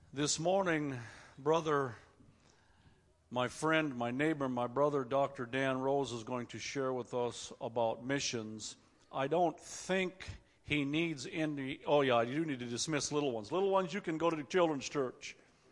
This morning, my friend, my neighbor, my brother, Dr. Dan Rose is going to share with us about missions. I don't think he needs any. Oh, yeah, you do need to dismiss little ones. Little ones, you can go to the children's church.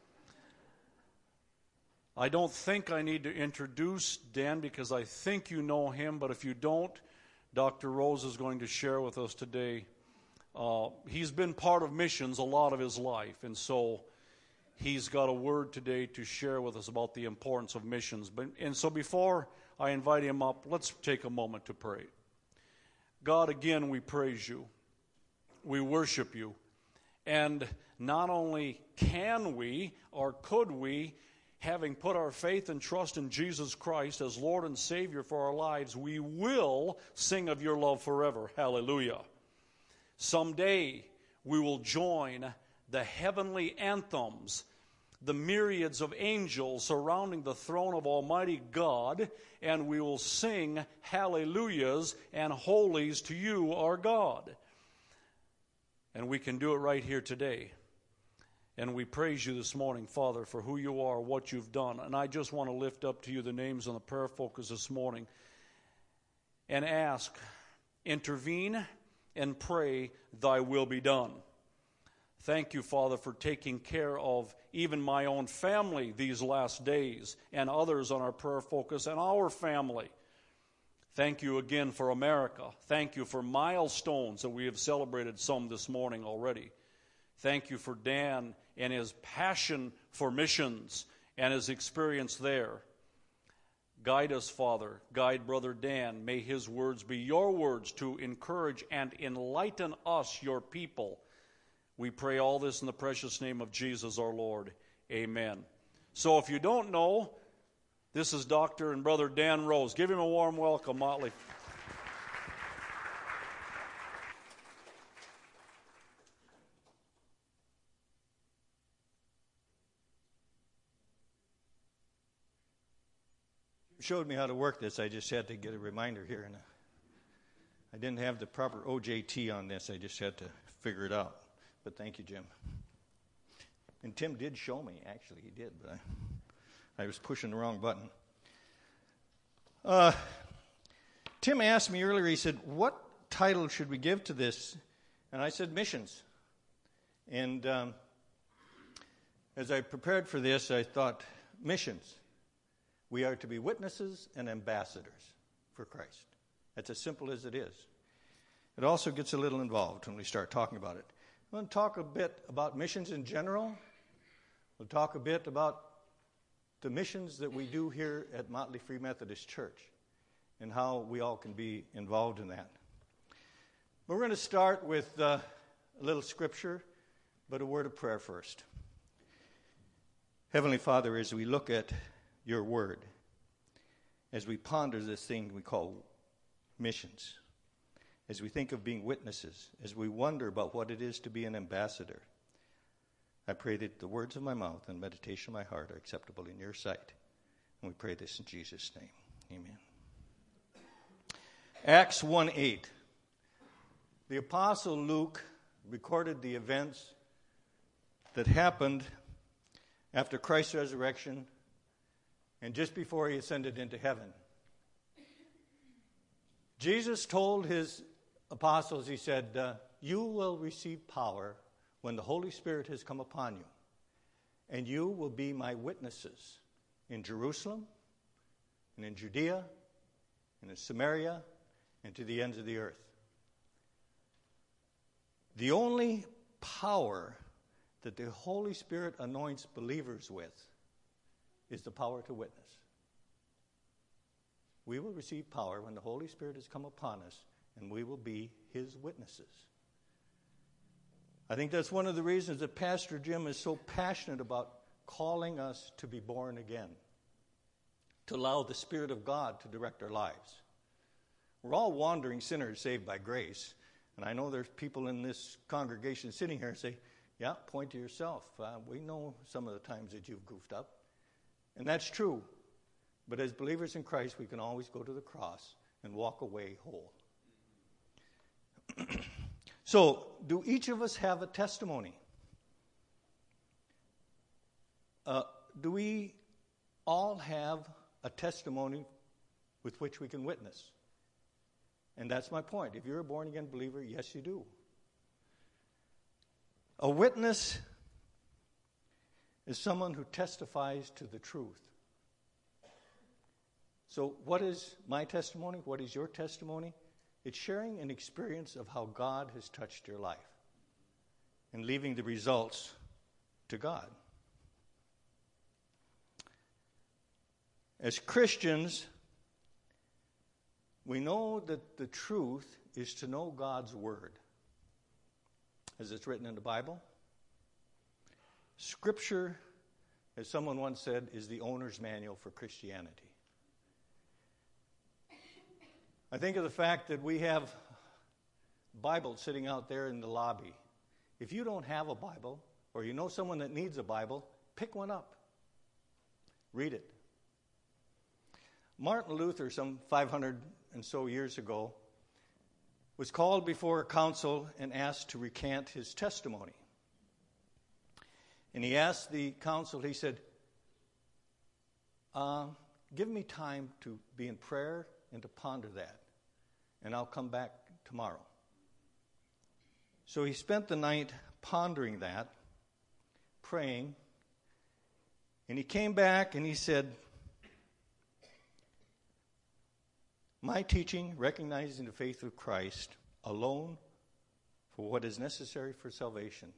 I don't think I need to introduce Dan because I think you know him, but if you don't, Dr. Rose is going to share with us today. He's been part of missions a lot of his life, and so he's got a word today to share with us about the importance of missions. And so before I invite him up, let's take a moment to pray. God, again, we praise you. We worship you. And not only can we or could we, having put our faith and trust in Jesus Christ as Lord and Savior for our lives, we will sing of your love forever. Hallelujah. Someday we will join the heavenly anthems, the myriads of angels surrounding the throne of Almighty God, and we will sing hallelujahs and holies to you, our God. And we can do it right here today. And we praise you this morning, Father, for who you are, what you've done. And I just want to lift up to you the names on the prayer focus this morning and ask, intervene and pray, thy will be done. Thank you, Father, for taking care of even my own family these last days and others on our prayer focus and our family. Thank you again for America. Thank you for milestones that we have celebrated some this morning already. Thank you for Dan and his passion for missions and his experience there. Guide us, Father. Guide Brother Dan. May his words be your words to encourage and enlighten us, your people. We pray all this in the precious name of Jesus our Lord. Amen. So if you don't know, this is Dr. and Brother Dan Rose. Give him a warm welcome, Motley. Showed me how to work this. I just had to get a reminder here. And I didn't have the proper OJT on this. I just had to figure it out. But thank you, Jim. And Tim did show me. Actually, he did, but I was pushing the wrong button. Tim asked me earlier, he said, what title should we give to this? And I said, missions. And as I prepared for this, I thought, missions. We are to be witnesses and ambassadors for Christ. That's as simple as it is. It also gets a little involved when we start talking about it. I'm going to talk a bit about missions in general. We'll talk a bit about the missions that we do here at Motley Free Methodist Church and how we all can be involved in that. But we're going to start with a little scripture, but a word of prayer first. Heavenly Father, as we look at your word, as we ponder this thing we call missions, as we think of being witnesses, as we wonder about what it is to be an ambassador, I pray that the words of my mouth and meditation of my heart are acceptable in your sight. And we pray this in Jesus' name. Amen. Acts 1:8. The Apostle Luke recorded the events that happened after Christ's resurrection and just before he ascended into heaven. Jesus told his apostles, he said, you will receive power when the Holy Spirit has come upon you, and you will be my witnesses in Jerusalem, and in Judea, and in Samaria, and to the ends of the earth. The only power that the Holy Spirit anoints believers with is the power to witness. We will receive power when the Holy Spirit has come upon us, and we will be his witnesses. I think that's one of the reasons that Pastor Jim is so passionate about calling us to be born again, to allow the Spirit of God to direct our lives. We're all wandering sinners saved by grace, and I know there's people in this congregation sitting here and say, yeah, point to yourself. We know some of the times that you've goofed up, and that's true. But as believers in Christ, we can always go to the cross and walk away whole. So, do each of us have a testimony? do we all have a testimony with which we can witness? And that's my point. If you're a born-again believer, yes, you do. A witness is someone who testifies to the truth. So what is my testimony? What is your testimony? It's sharing an experience of how God has touched your life and leaving the results to God. As Christians, we know that the truth is to know God's Word, as it's written in the Bible. Scripture, as someone once said, is the owner's manual for Christianity. I think of the fact that we have Bibles sitting out there in the lobby. If you don't have a Bible, or you know someone that needs a Bible, pick one up. Read it. Martin Luther, some 500 and so years ago, was called before a council and asked to recant his testimony. And he asked the council, he said, give me time to be in prayer and to ponder that, and I'll come back tomorrow. So he spent the night pondering that, praying, and he came back and he said, my teaching, recognizing the faith of Christ alone for what is necessary for salvation.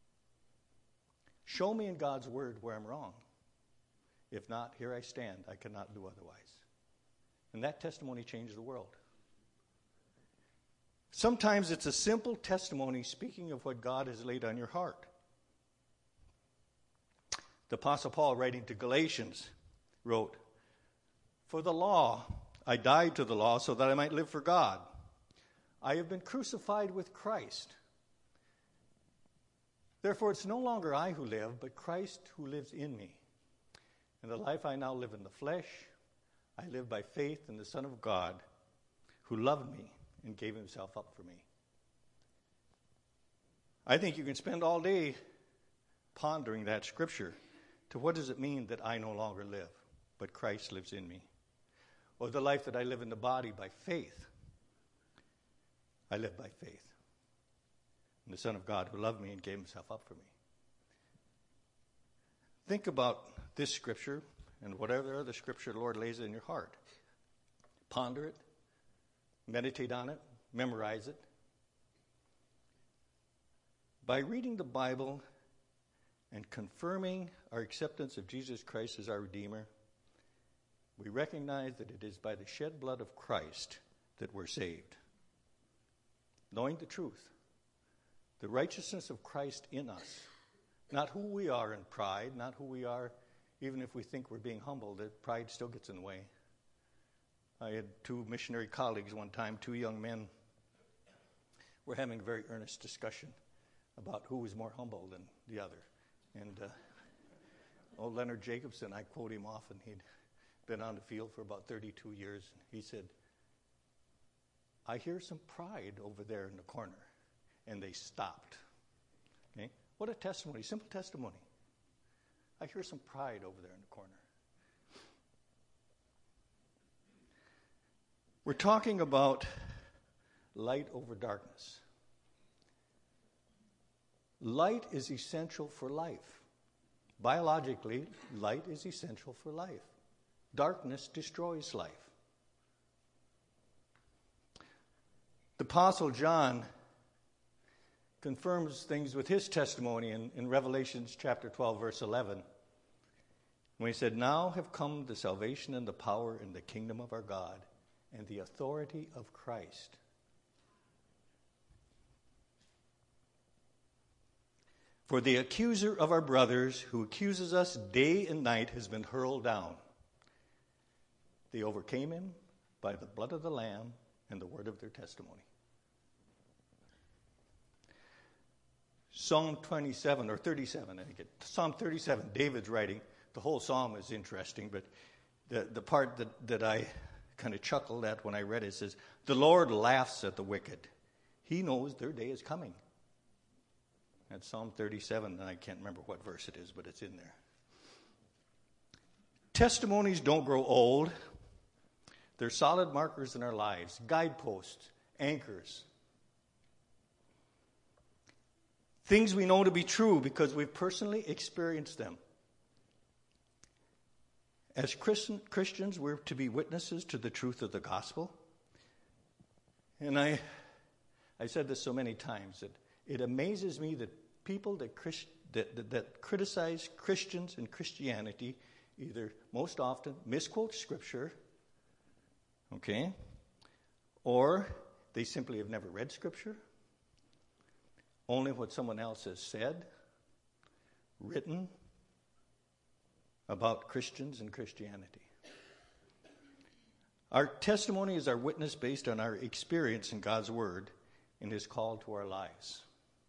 Show me in God's Word where I'm wrong. If not, here I stand. I cannot do otherwise. And that testimony changed the world. Sometimes it's a simple testimony speaking of what God has laid on your heart. The Apostle Paul, writing to Galatians, wrote, for the law, I died to the law so that I might live for God. I have been crucified with Christ. Therefore, it's no longer I who live, but Christ who lives in me. And the life I now live in the flesh, I live by faith in the Son of God, who loved me and gave himself up for me. I think you can spend all day pondering that scripture. To what does it mean that I no longer live, but Christ lives in me? Or the life that I live in the body by faith. I live by faith in the Son of God who loved me and gave himself up for me. Think about this scripture and whatever other scripture the Lord lays in your heart. Ponder it, meditate on it, memorize it. By reading the Bible and confirming our acceptance of Jesus Christ as our Redeemer, we recognize that it is by the shed blood of Christ that we're saved. Knowing the truth, the righteousness of Christ in us, not who we are in pride, not who we are even if we think we're being humble, that pride still gets in the way. I had two missionary colleagues one time, two young men, were having a very earnest discussion about who was more humble than the other. And old Leonard Jacobson, I quote him often, he'd been on the field for about 32 years. He said, I hear some pride over there in the corner. And they stopped. Okay? What a testimony, simple testimony. I hear some pride over there in the corner. We're talking about light over darkness. Light is essential for life. Biologically, light is essential for life. Darkness destroys life. The Apostle John confirms things with his testimony in Revelation chapter 12, verse 11, when he said, now have come the salvation and the power and the kingdom of our God and the authority of Christ. For the accuser of our brothers, who accuses us day and night, has been hurled down. They overcame him by the blood of the Lamb and the word of their testimony. Psalm 27, or 37, I think Psalm 37, David's writing. The whole psalm is interesting, but the part that I kind of chuckled at when I read it says, the Lord laughs at the wicked. He knows their day is coming. That's Psalm 37, and I can't remember what verse it is, but it's in there. Testimonies don't grow old. They're solid markers in our lives, guideposts, anchors. Things we know to be true because we've personally experienced them. As Christians, we're to be witnesses to the truth of the gospel. And I said this so many times that it amazes me that people that criticize Christians and Christianity either most often misquote Scripture, okay, or they simply have never read Scripture, only what someone else has said, written about Christians and Christianity. Our testimony is our witness based on our experience in God's Word and His call to our lives.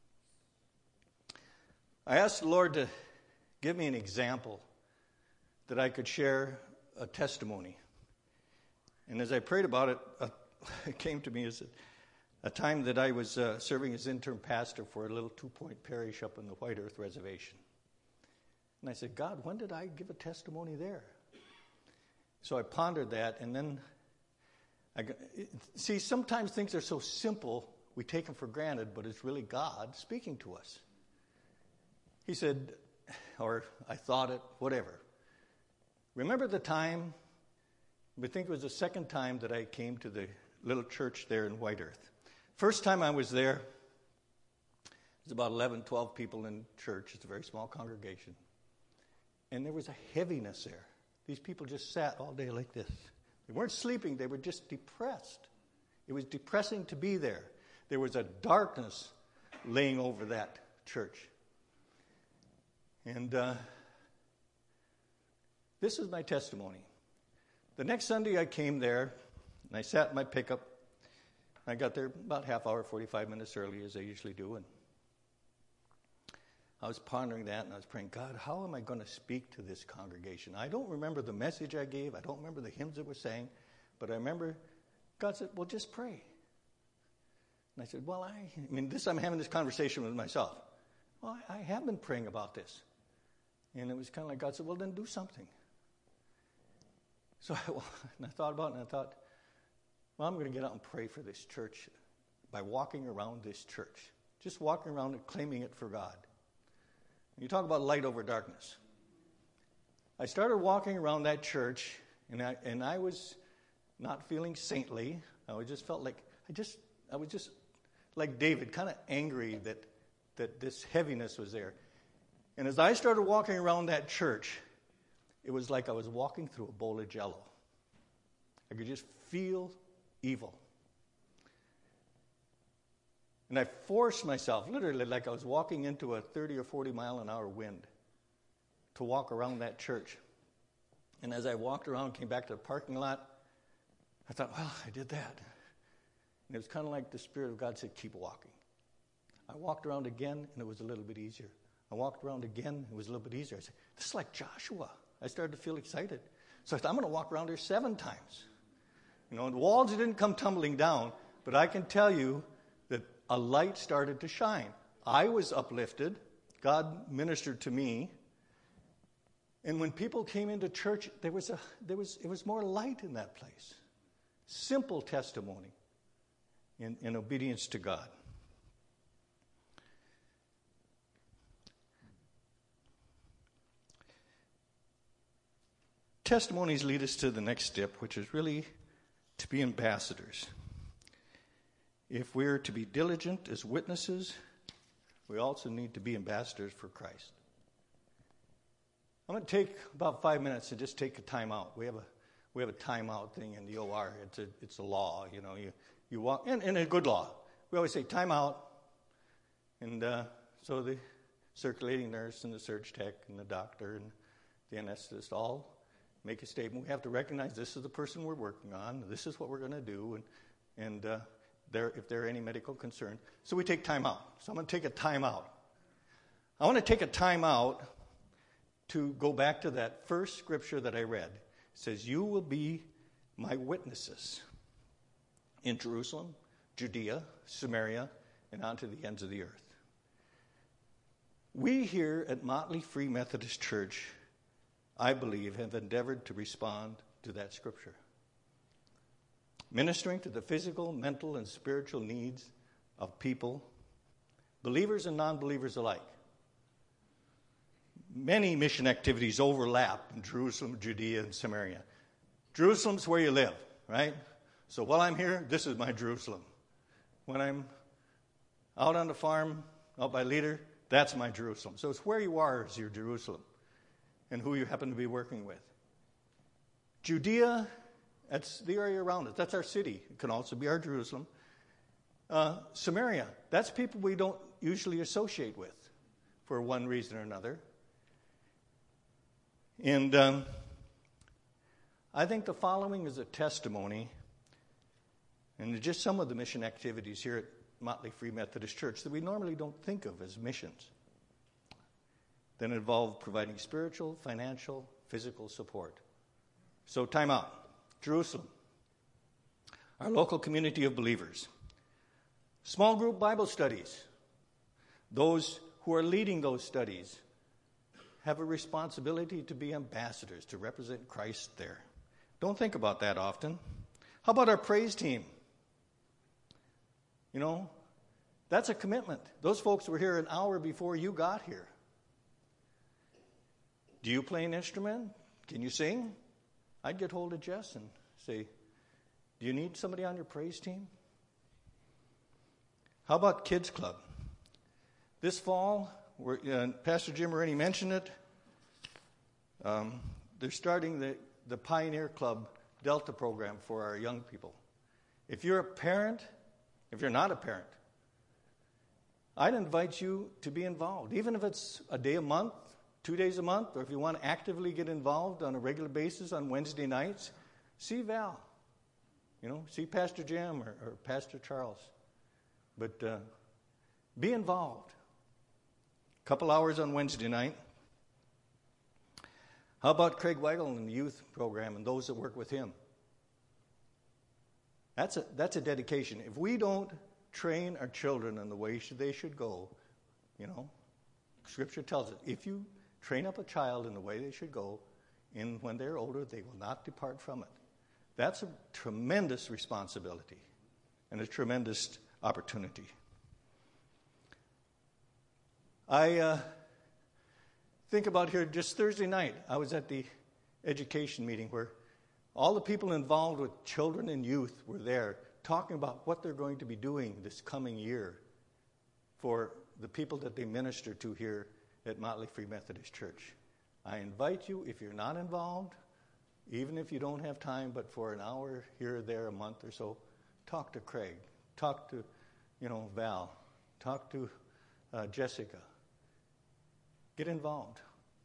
I asked the Lord to give me an example that I could share a testimony. And as I prayed about it, it came to me as a time that I was serving as interim pastor for a little 2-point parish up in the White Earth Reservation. And I said, God, when did I give a testimony there? So I pondered that, and then, sometimes things are so simple, we take them for granted, but it's really God speaking to us. He said, or I thought it, whatever. Remember the time, I think it was the second time that I came to the little church there in White Earth. First time I was there, there's about 11, 12 people in church. It's a very small congregation. And there was a heaviness there. These people just sat all day like this. They weren't sleeping. They were just depressed. It was depressing to be there. There was a darkness laying over that church. And this is my testimony. The next Sunday I came there, and I sat in my pickup. I got there about half hour, 45 minutes early, as I usually do, and I was pondering that, and I was praying, God, how am I going to speak to this congregation? I don't remember the message I gave. I don't remember the hymns that were sang, but I remember God said, well, just pray. And I said, well, I'm having this conversation with myself. Well, I have been praying about this. And it was kind of like God said, well, then do something. So I thought about it, and I thought, well, I'm going to get out and pray for this church by walking around this church. Just walking around and claiming it for God. You talk about light over darkness. I started walking around that church, and I was not feeling saintly. I just felt like I was just like David, kind of angry that this heaviness was there. And as I started walking around that church, it was like I was walking through a bowl of Jell-O. I could just feel evil. And I forced myself, literally like I was walking into a 30 or 40 mile an hour wind, to walk around that church. And as I walked around, came back to the parking lot, I thought, well, I did that. And it was kind of like the Spirit of God said, keep walking. I walked around again, and it was a little bit easier. I walked around again, it was a little bit easier. I said, this is like Joshua. I started to feel excited. So I thought, I'm going to walk around there 7 times. And the walls didn't come tumbling down, but I can tell you that a light started to shine. I was uplifted. God ministered to me. And when people came into church, it was more light in that place. Simple testimony in obedience to God. Testimonies lead us to the next step, which is really to be ambassadors. If we're to be diligent as witnesses, we also need to be ambassadors for Christ. I'm going to take about 5 minutes and just take a time out. We have a timeout thing in the OR. It's a law, you walk, and a good law. We always say time out, and so the circulating nurse and the surge tech and the doctor and the anesthetist all make a statement. We have to recognize this is the person we're working on. This is what we're going to do, and if there are any medical concern. So we take time out. So I'm going to take a time out. I want to take a time out to go back to that first scripture that I read. It says, you will be my witnesses in Jerusalem, Judea, Samaria, and on to the ends of the earth. We here at Motley Free Methodist Church I believe, have endeavored to respond to that scripture. Ministering to the physical, mental, and spiritual needs of people, believers and non-believers alike. Many mission activities overlap in Jerusalem, Judea, and Samaria. Jerusalem's where you live, right? So while I'm here, this is my Jerusalem. When I'm out on the farm, out by Leader, that's my Jerusalem. So it's where you are is your Jerusalem and who you happen to be working with. Judea, that's the area around us. That's our city. It can also be our Jerusalem. Samaria, that's people we don't usually associate with for one reason or another. And I think the following is a testimony, and just some of the mission activities here at Motley Free Methodist Church that we normally don't think of as missions, that involve providing spiritual, financial, physical support. So time out. Jerusalem, our local community of believers. Small group Bible studies. Those who are leading those studies have a responsibility to be ambassadors, to represent Christ there. Don't think about that often. How about our praise team? You know, that's a commitment. Those folks were here an hour before you got here. Do you play an instrument? Can you sing? I'd get hold of Jess and say, do you need somebody on your praise team? How about Kids Club? This fall, Pastor Jim already mentioned it, they're starting the Pioneer Club Delta program for our young people. If you're a parent, if you're not a parent, I'd invite you to be involved, even if it's a day a month, 2 days a month, or if you want to actively get involved on a regular basis on Wednesday nights, see Val. You know, see Pastor Jim or Pastor Charles. But be involved. A couple hours on Wednesday night. How about Craig Weigel and the youth program and those that work with him? That's a dedication. If we don't train our children in the way they should go, you know, Scripture tells us, if you train up a child in the way they should go, and when they're older, they will not depart from it. That's a tremendous responsibility and a tremendous opportunity. I think about here, just Thursday night, I was at the education meeting where all the people involved with children and youth were there talking about what they're going to be doing this coming year for the people that they minister to here at Motley Free Methodist Church. I invite you, if you're not involved, even if you don't have time, but for an hour here or there, a month or so, talk to Craig, talk to, Val, talk to Jessica. Get involved.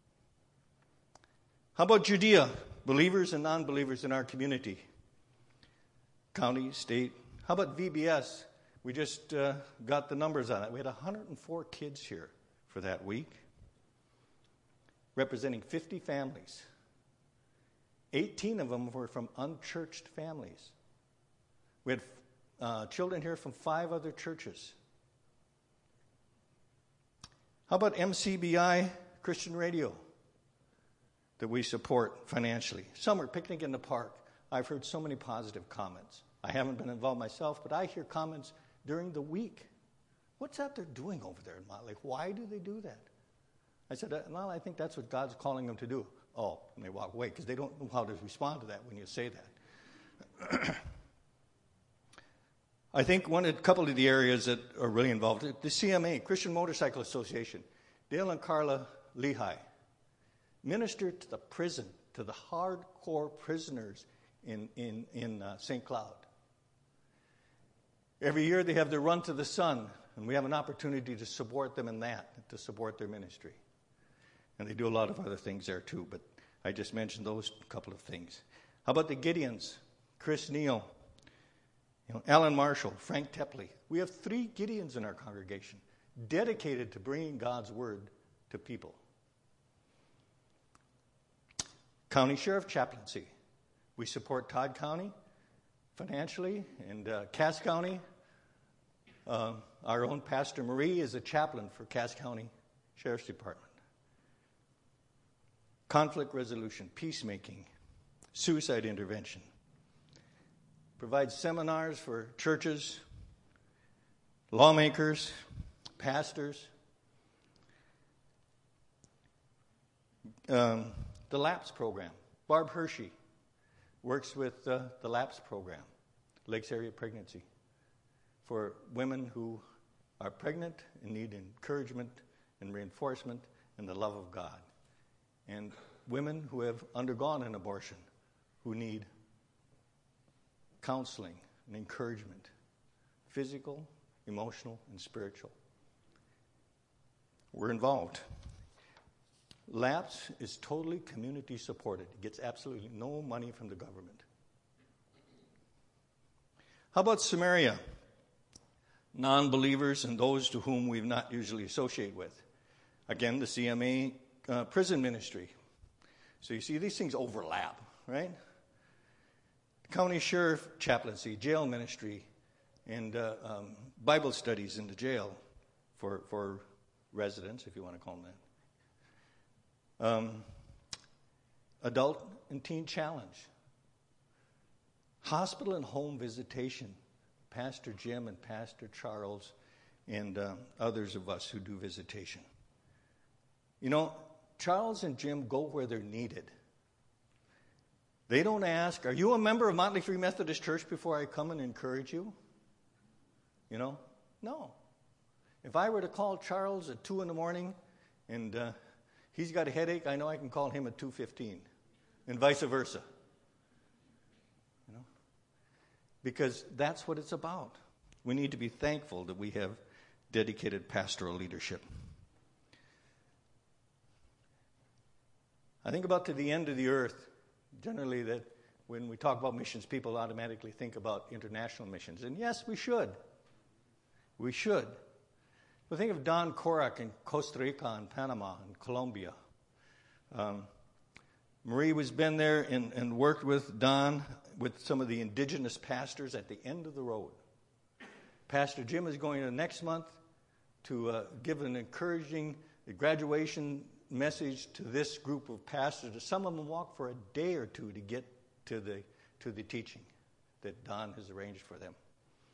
How about Judea? Believers and non-believers in our community. County, state. How about VBS? We just got the numbers on it. We had 104 kids here for that week, representing 50 families. 18 of them were from unchurched families. We had children here from 5 other churches. How about MCBI Christian Radio that we support financially? Summer picnic in the park. I've heard so many positive comments. I haven't been involved myself, but I hear comments during the week. What's that they're doing over there in Motley? Why do they do that? I said, well, I think that's what God's calling them to do. Oh, and they walk away because they don't know how to respond to that when you say that. I think a couple of the areas that are really involved, the CMA, Christian Motorcycle Association, Dale and Carla Lehigh, minister to the prison, to the hardcore prisoners in St. Cloud. Every year they have their Run to the Sun, and we have an opportunity to support them in that, to support their ministry. And they do a lot of other things there too, but I just mentioned those couple of things. How about the Gideons? Chris Neal, Alan Marshall, Frank Tepley. We have 3 Gideons in our congregation dedicated to bringing God's word to people. County Sheriff Chaplaincy. We support Todd County financially, and Cass County. Our own Pastor Marie is a chaplain for Cass County Sheriff's Department. conflict resolution, peacemaking, suicide intervention. Provides seminars for churches, lawmakers, pastors. The LAPS program. Barb Hershey works with the LAPS program, Lakes Area Pregnancy, for women who are pregnant and need encouragement and reinforcement and the love of God. And women who have undergone an abortion who need counseling and encouragement, physical, emotional, and spiritual. We're involved. LAPS is totally community supported. It gets absolutely no money from the government. How about Samaria? Non-believers and those to whom we've not usually associated with. Again, the CMA prison ministry. So you see, these things overlap, right? County sheriff chaplaincy, jail ministry, and Bible studies in the jail for residents, if you want to call them that. Adult and teen challenge. Hospital and home visitation. Pastor Jim and Pastor Charles and others of us who do visitation. You know, Charles and Jim go where they're needed. They don't ask, are you a member of Motley Free Methodist Church before I come and encourage you? You know? No. If I were to call Charles at 2 in the morning and he's got a headache, I know I can call him at 2:15 and vice versa. You know? Because that's what it's about. We need to be thankful that we have dedicated pastoral leadership. I think about to the end of the earth. Generally, that when we talk about missions, people automatically think about international missions. And yes, we should. We should. But think of Don Korak in Costa Rica and Panama and Colombia. Marie has been there and worked with Don, with some of the indigenous pastors at the end of the road. Pastor Jim is going next month to give an encouraging graduation message to this group of pastors. Some of them walk for a day or two to get to the teaching that Don has arranged for them.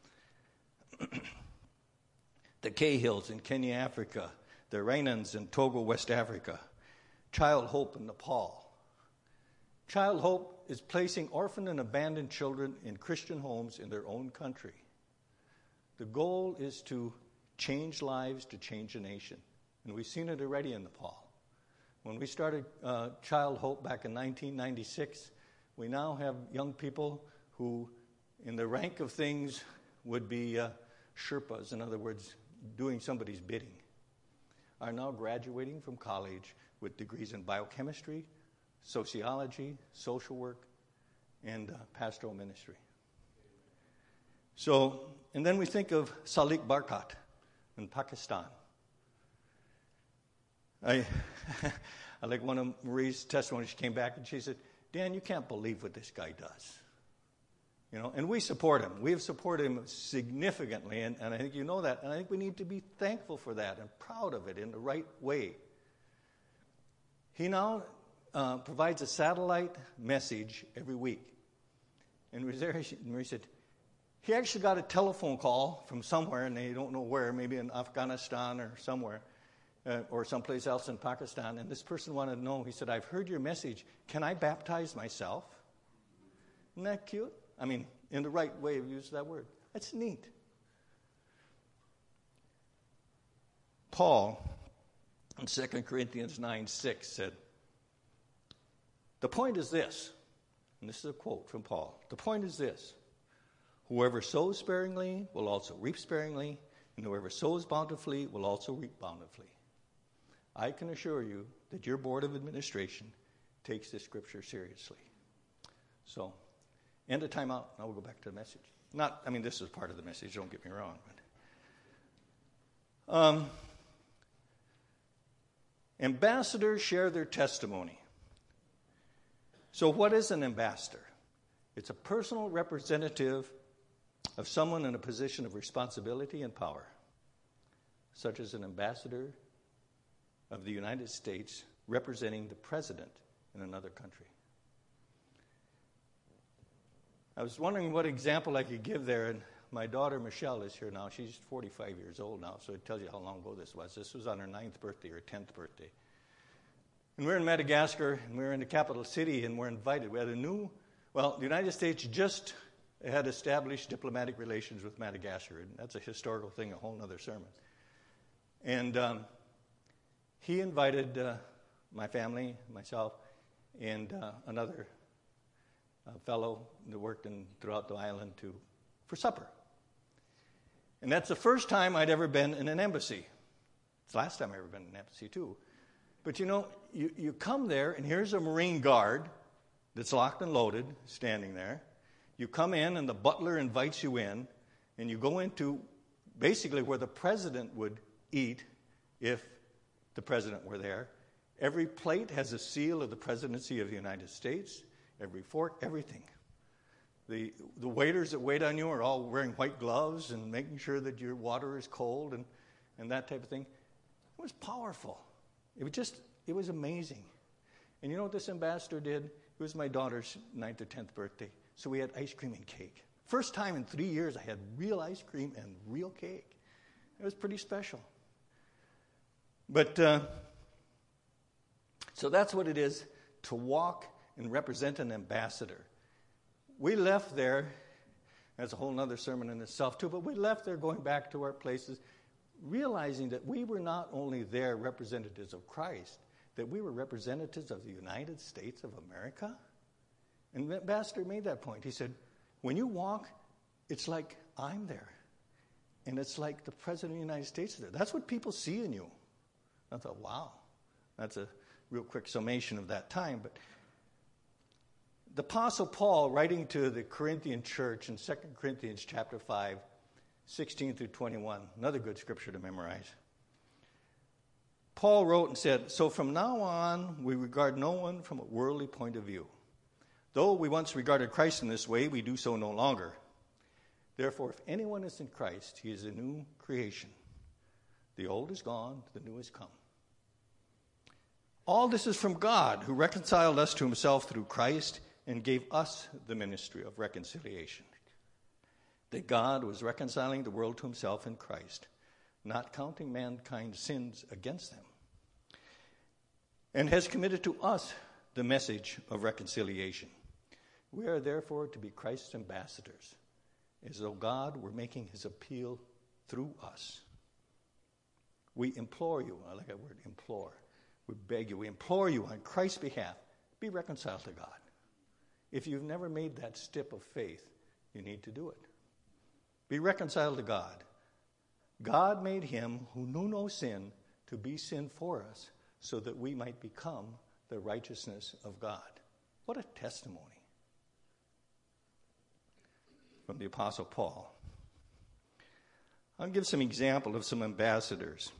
The Cahills in Kenya, Africa. The Rainans in Togo, West Africa. Child Hope in Nepal. Child Hope is placing orphaned and abandoned children in Christian homes in their own country. The goal is to change lives, to change a nation. And we've seen it already in Nepal. When we started Child Hope back in 1996, we now have young people who, in the rank of things, would be Sherpas, in other words, doing somebody's bidding, are now graduating from college with degrees in biochemistry, sociology, social work, and pastoral ministry. So, and then we think of Salik Barkat in Pakistan. I like one of Marie's testimonies. She came back and she said, Dan, you can't believe what this guy does. You know, and we support him. We have supported him significantly, and I think you know that. And I think we need to be thankful for that and proud of it in the right way. He now provides a satellite message every week. And Marie said, he actually got a telephone call from somewhere, and they don't know where, maybe in Afghanistan or somewhere, or someplace else in Pakistan. And this person wanted to know, he said, I've heard your message. Can I baptize myself? Isn't that cute? I mean, in the right way of using that word. That's neat. Paul, in 2 Corinthians 9:6, said, the point is this, and this is a quote from Paul, the point is this, whoever sows sparingly will also reap sparingly, and whoever sows bountifully will also reap bountifully. I can assure you that your board of administration takes this scripture seriously. So, end of timeout. Now we'll go back to the message. This is part of the message, don't get me wrong. But, ambassadors share their testimony. So what is an ambassador? It's a personal representative of someone in a position of responsibility and power, such as an ambassador of the United States representing the president in another country. I was wondering what example I could give there, and my daughter Michelle is here now. She's 45 years old now, so it tells you how long ago this was. This was on her 9th birthday or 10th birthday. And we're in Madagascar, and we're in the capital city, and we're invited. We had the United States just had established diplomatic relations with Madagascar, and that's a historical thing, a whole other sermon. And he invited my family, myself, and another fellow that worked throughout the island for supper. And that's the first time I'd ever been in an embassy. It's the last time I've ever been in an embassy, too. But you come there, and here's a Marine guard that's locked and loaded, standing there. You come in, and the butler invites you in, and you go into basically where the president would eat if the president were there. Every plate has a seal of the presidency of the United States. Every fork, everything. The waiters that wait on you are all wearing white gloves and making sure that your water is cold and that type of thing. It was powerful. It was amazing. And you know what this ambassador did? It was my daughter's 9th or 10th birthday. So we had ice cream and cake. First time in 3 years I had real ice cream and real cake. It was pretty special. But, so that's what it is to walk and represent an ambassador. We left there, that's a whole other sermon in itself too, but we left there going back to our places, realizing that we were not only there representatives of Christ, that we were representatives of the United States of America. And the ambassador made that point. He said, when you walk, it's like I'm there. And it's like the President of the United States is there. That's what people see in you. I thought, wow, that's a real quick summation of that time. But the Apostle Paul, writing to the Corinthian church in 2 Corinthians chapter 5, 16 through 21, another good scripture to memorize. Paul wrote and said, so from now on, we regard no one from a worldly point of view. Though we once regarded Christ in this way, we do so no longer. Therefore, if anyone is in Christ, he is a new creation. The old is gone, the new has come. All this is from God, who reconciled us to himself through Christ and gave us the ministry of reconciliation. That God was reconciling the world to himself in Christ, not counting mankind's sins against them, and has committed to us the message of reconciliation. We are therefore to be Christ's ambassadors, as though God were making his appeal through us. We implore you, I like that word, implore. We beg you, we implore you on Christ's behalf, be reconciled to God. If you've never made that step of faith, you need to do it. Be reconciled to God. God made him who knew no sin to be sin for us, so that we might become the righteousness of God. What a testimony from the Apostle Paul. I'll give some example of some ambassadors.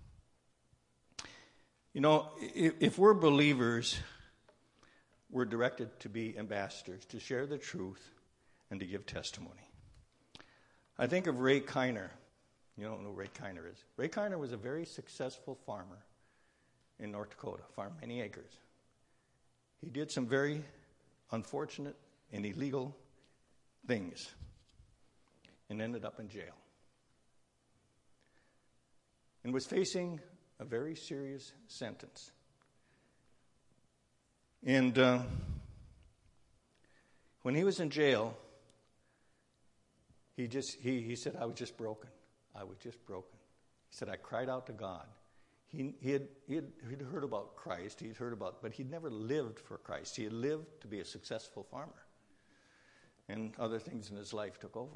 You know, if we're believers, we're directed to be ambassadors, to share the truth and to give testimony. I think of Ray Kiner. You don't know who Ray Kiner is. Ray Kiner was a very successful farmer in North Dakota, farmed many acres. He did some very unfortunate and illegal things and ended up in jail. And was facing a very serious sentence. And when he was in jail, he said, I was just broken. I was just broken. He said, I cried out to God. He'd heard about Christ, but he'd never lived for Christ. He had lived to be a successful farmer. And other things in his life took over.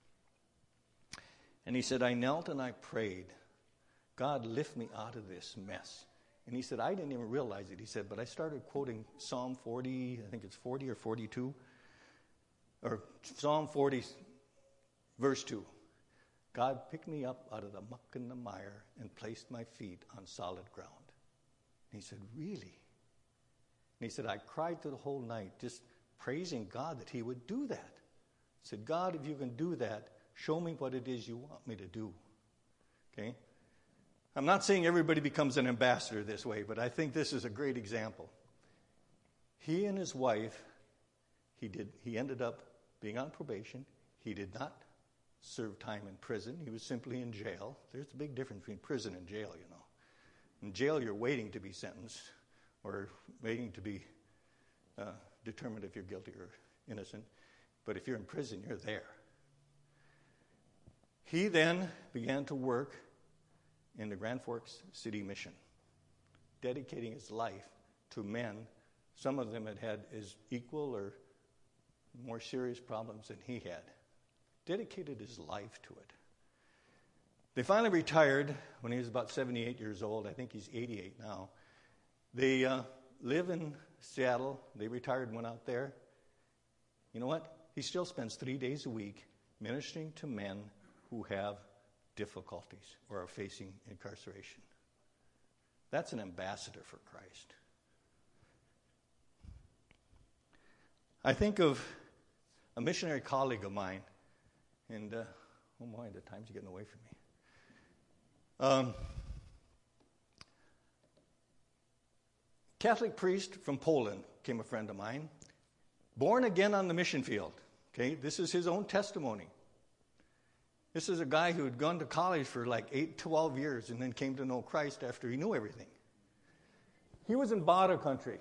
And he said, I knelt and I prayed, God, lift me out of this mess. And he said, I didn't even realize it. He said, but I started quoting Psalm 40, I think it's 40 or 42, or Psalm 40, verse 2. God picked me up out of the muck and the mire and placed my feet on solid ground. And he said, really? And he said, I cried through the whole night just praising God that he would do that. I said, God, if you can do that, show me what it is you want me to do. Okay? I'm not saying everybody becomes an ambassador this way, but I think this is a great example. He and his wife, he ended up being on probation. He did not serve time in prison. He was simply in jail. There's a big difference between prison and jail, you know. In jail, you're waiting to be sentenced or waiting to be determined if you're guilty or innocent. But if you're in prison, you're there. He then began to work in the Grand Forks City Mission, dedicating his life to men. Some of them had as equal or more serious problems than he had. Dedicated his life to it. They finally retired when he was about 78 years old. I think he's 88 now. They live in Seattle. They retired and went out there. You know what? He still spends 3 days a week ministering to men who have difficulties or are facing incarceration. That's an ambassador for Christ. I think of a missionary colleague of mine, and oh my, the time's getting away from me. Catholic priest from Poland became a friend of mine, born again on the mission field. Okay, this is his own testimony. This is a guy who had gone to college for like 12 years and then came to know Christ after he knew everything. He was in Bada country.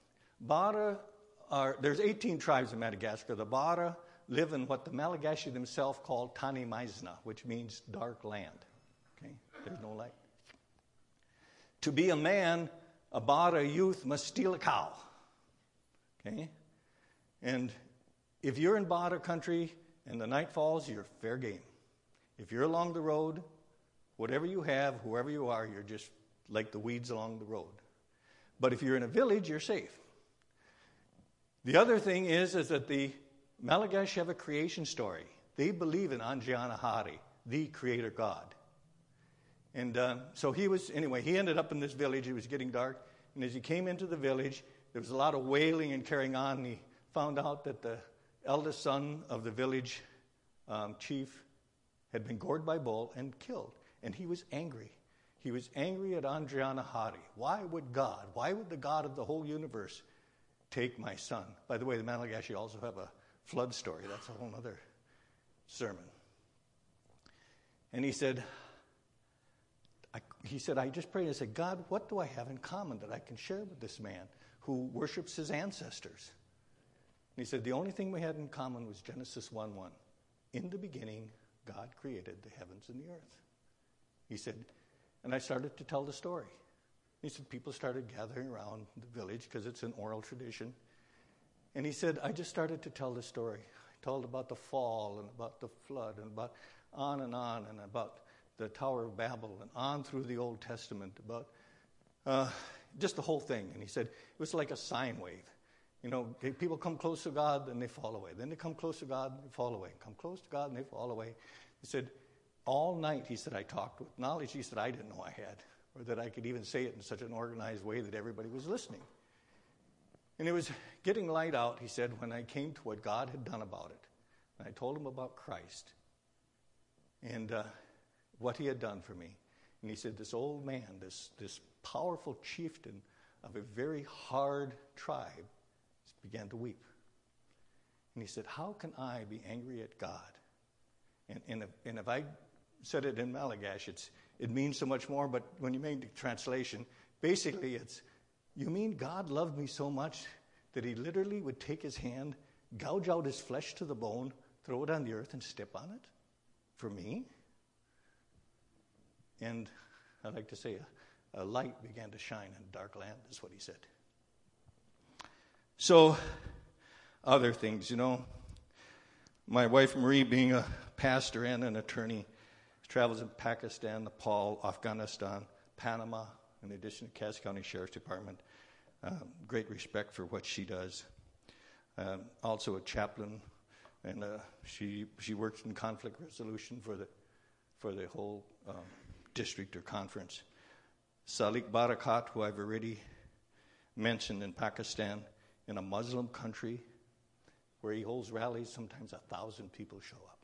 There's 18 tribes in Madagascar. The Bada live in what the Malagasy themselves call Tani Maizna, which means dark land. Okay, there's no light. To be a man, a Bada youth must steal a cow. Okay, and if you're in Bada country and the night falls, you're fair game. If you're along the road, whatever you have, whoever you are, you're just like the weeds along the road. But if you're in a village, you're safe. The other thing is that the Malagasy have a creation story. They believe in Anjanahari, the creator God. And so he ended up in this village. It was getting dark. And as he came into the village, there was a lot of wailing and carrying on. And he found out that the eldest son of the village chief had been gored by a bull and killed. And he was angry. He was angry at Anjanahari. Why would the God of the whole universe take my son? By the way, the Malagasy also have a flood story. That's a whole other sermon. And he said, I just prayed. I said, God, what do I have in common that I can share with this man who worships his ancestors? And he said, the only thing we had in common was Genesis 1:1. In the beginning, God created the heavens and the earth. He said, and I started to tell the story. He said, people started gathering around the village because it's an oral tradition. And he said, I just started to tell the story. I told about the fall and about the flood and about on and about the Tower of Babel and on through the Old Testament, about just the whole thing. And he said, it was like a sine wave. You know, people come close to God, then they fall away. Then they come close to God, and they fall away. Come close to God, and they fall away. He said, all night, he said, I talked with knowledge he said I didn't know I had, or that I could even say it in such an organized way that everybody was listening. And it was getting light out, he said, when I came to what God had done about it. And I told him about Christ and what he had done for me. And he said, this old man, this powerful chieftain of a very hard tribe, began to weep. And he said, how can I be angry at God? And if I said it in Malagasy, it means so much more, but when you make the translation, basically it's, you mean God loved me so much that he literally would take his hand, gouge out his flesh to the bone, throw it on the earth and step on it? For me? And I'd like to say a light began to shine in a dark land, is what he said. So, other things, you know. My wife Marie, being a pastor and an attorney, travels in Pakistan, Nepal, Afghanistan, Panama, in addition to Cass County Sheriff's Department. Great respect for what she does. Also a chaplain, and she works in conflict resolution for the whole district or conference. Salik Barakat, who I've already mentioned, in Pakistan, in a Muslim country where he holds rallies, sometimes 1,000 people show up.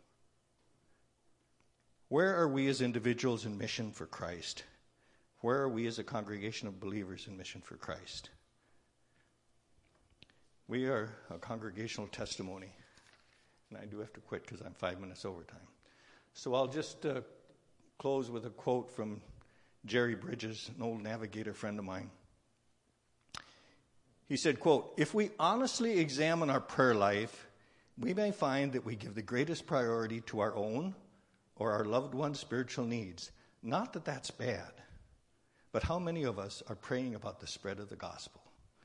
Where are we as individuals in mission for Christ? Where are we as a congregation of believers in mission for Christ? We are a congregational testimony. And I do have to quit because I'm 5 minutes overtime. So I'll just close with a quote from Jerry Bridges, an old navigator friend of mine. He said, quote, "If we honestly examine our prayer life, we may find that we give the greatest priority to our own or our loved one's spiritual needs. Not that that's bad, but how many of us are praying about the spread of the gospel?"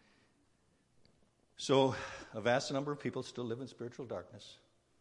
So a vast number of people still live in spiritual darkness.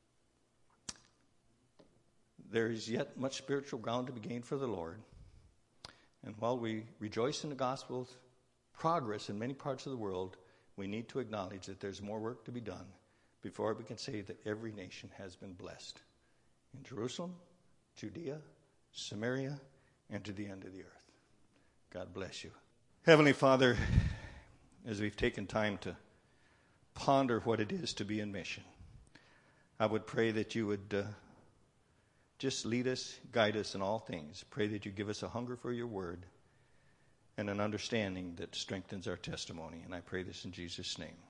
There is yet much spiritual ground to be gained for the Lord. And while we rejoice in the gospel's progress in many parts of the world, we need to acknowledge that there's more work to be done before we can say that every nation has been blessed. In Jerusalem, Judea, Samaria, and to the end of the earth. God bless you. Heavenly Father, as we've taken time to ponder what it is to be in mission, I would pray that you would just lead us, guide us in all things. Pray that you give us a hunger for your word and an understanding that strengthens our testimony. And I pray this in Jesus' name.